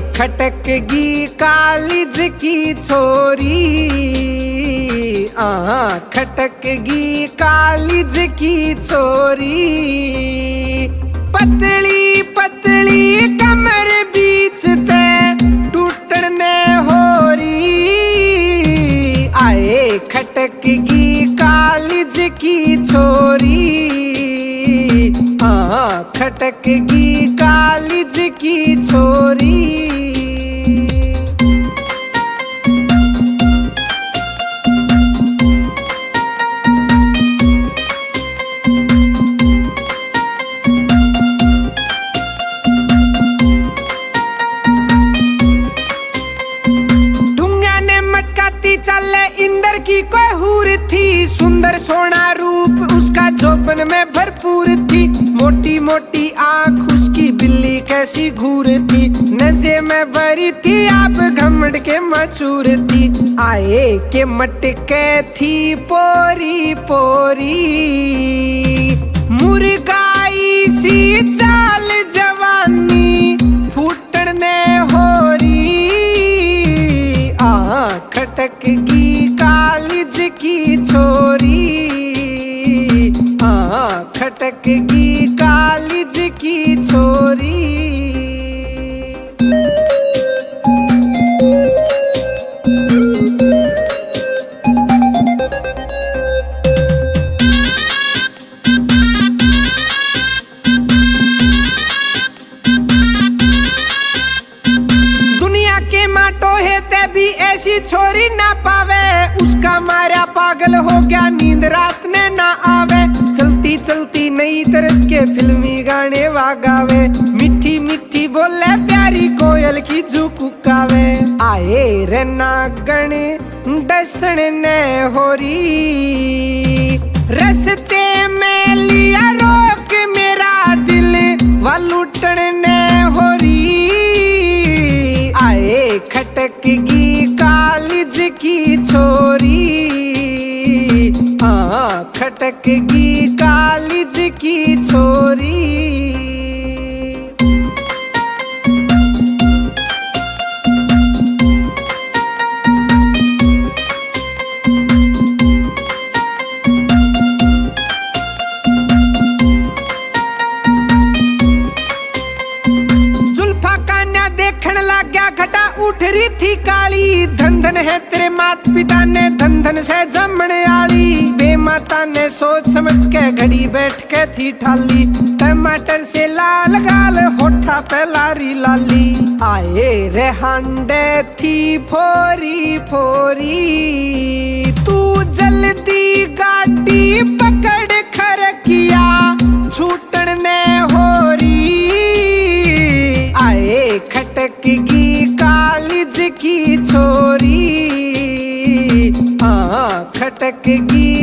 खटकगी college की छोरी, खटकगी college की छोरी। पतली पतली कमर बीच ते टूटन ने होरी, आए खटकगी कॉलेज की छोरी, खटकगी कॉलेज की छोरी। चले इंदर की कोई हूर थी, सुंदर सोना रूप उसका जोबन में भरपूर थी। मोटी मोटी आंख उसकी बिल्ली कैसी घूर थी, नशे में भरी थी आप घमंड के मचूर थी। आए के मटके थी पोरी पोरी, मुर्गाई सी चाल जवानी फूटन ने होरी, खटकगी कॉलेज की छोरी, खटकगी कॉलेज की छोरी। दुनिया के माटो है ते भी ऐसी छोरी ना पावे, उसका मारा पागल हो गया नींद रात ने ना आवे। चलती चलती नई तरज के फिल्मी गाने वागावे, मिठी मिठी बोले प्यारी कोयल की झुकुकावे। आए रे नागण डसन ने होरी, रस्ते में लिया रोक मेरा दिल वा लूटन ने होरी, आए खटकगी कॉलेज की छोरी, खटकगी कॉलेज की छोरी। देखण लग गया घटा उठ रही थी काली, धन धन है तेरे मात पिता ने धन धन से जमण आली। बेमाता ने सोच समझ के घड़ी बैठ के थी ठाली, टमाटर से लाल गाल होठा पे लारी लाली। आए रे हांडे थी फोरी फोरी, तू जल्दी गाड़ी पकड़ खरकिया छूटन ने होरी, आए खटकगी कॉलेज की छोरी, खटकगी